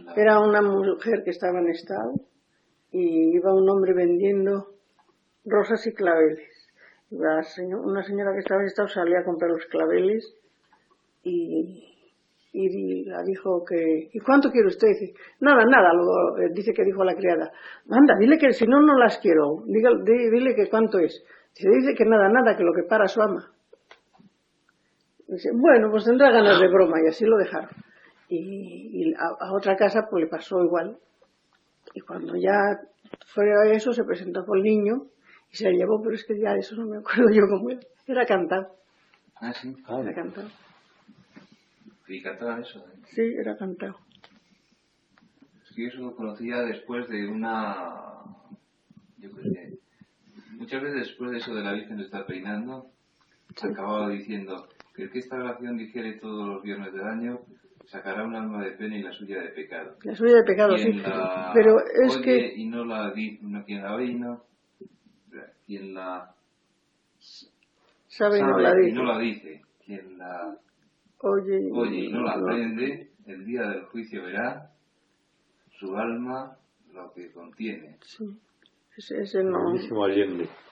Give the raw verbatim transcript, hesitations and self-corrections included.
La... Era una mujer que estaba en estado y iba un hombre vendiendo rosas y claveles. La señor, una señora que estaba en estado salía a comprar los claveles y, y la dijo que, ¿y cuánto quiere usted? Dice, nada, nada, luego dice que dijo a la criada, anda, dile que si no, no las quiero, Diga, dile que cuánto es. Dice, dice que nada, nada, que lo que para su ama. Dice, bueno, pues tendrá ganas de broma y así lo dejaron. Y, y a, a otra casa pues le pasó igual. Y cuando ya fue a eso, se presentó con el niño y se le llevó, pero es que ya eso no me acuerdo yo cómo era. Era cantado. Ah, sí. Ah, era cantado. ¿Y cantaba eso? ¿Eh? Sí, era cantado. Es que yo eso lo conocía después de una... Yo creo que... Muchas veces después de eso de la Virgen está peinando, sí. Acababa diciendo que el que esta oración dijere todos los viernes del año sacará un alma de pena y la suya de pecado. La suya de pecado, quien sí. La pero es oye que... y no la di, no, quien la oye y no... Quien la... Sabe, sabe no la dice. y no la dice. Quien la... Oye y, oye y no la no, aprende, el día del juicio verá su alma lo que contiene. Sí. Ese, ese no... Allende.